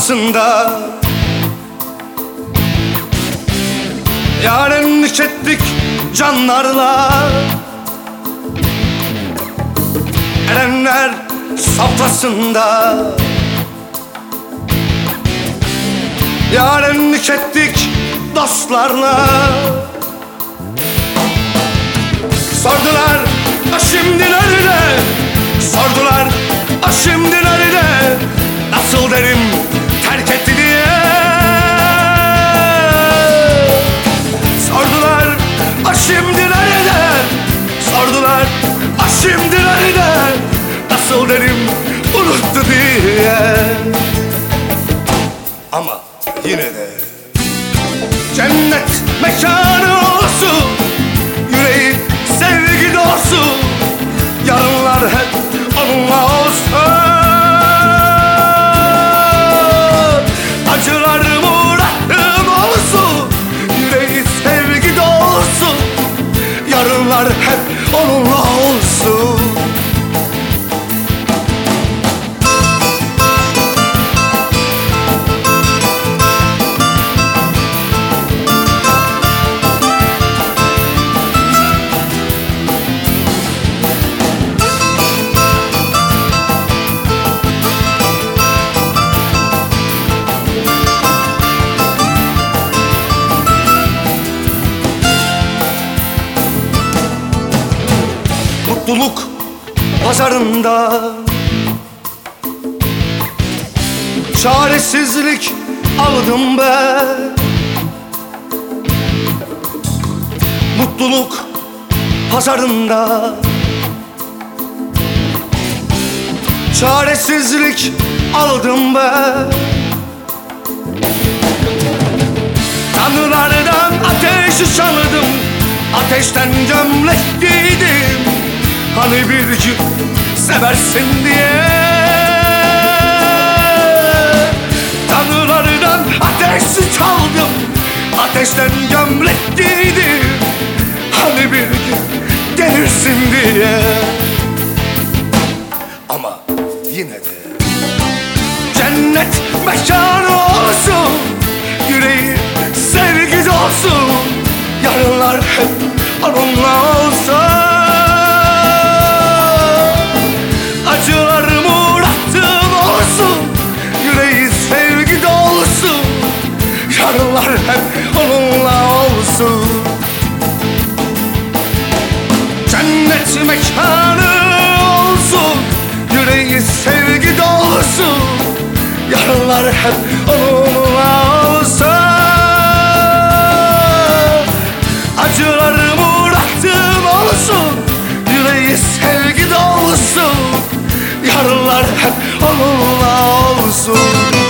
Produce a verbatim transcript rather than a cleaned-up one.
safhasında yarenlik ettik canlarla. Erenler safhasında yarenlik ettik dostlarla. Sordular, "A şimdi nerede?" Sordular, "A şimdi nerede?" Nasıl derim terk etti diye. Sordular, "A şimdi nerede?" Sordular, "A şimdi nerede?" Nasıl derim unuttu diye. Ama yine de cennet mekanı olsun, yüreği sevgi dolusu, yarınlar hep onunla olsun. Acılarım uğrattığım olsun, yüreği sevgi dolusu, yarınlar hep onunla olsun. Mutluluk pazarında çaresizlik aldım ben. Mutluluk pazarında çaresizlik aldım ben. Tanrılardan ateşi çaldım, ateşten gömlek giydim, hani bir gün seversin diye. Tanrılardan ateşi çaldım, ateşten gömlek giydim, hani bir gün gelirsin diye. Ama yine de cennet mekanı olsun, yüreği sevgi dolsun, yarınlar hep onunla olsun. Acılarım uğrattığım olsun, yüreği sevgi dolusu, yarınlar hep onunla olsun. Cennet mekanı olsun, yüreği sevgi dolusu, yarınlar hep onunla olsun. Acılarım uğrattığım olsun, yüreği sevgi dolusu, yarınlar hep onunla olsun.